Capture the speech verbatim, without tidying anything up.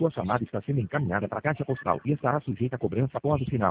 Sua chamada está sendo encaminhada para a caixa postal e estará sujeita a cobrança após o sinal.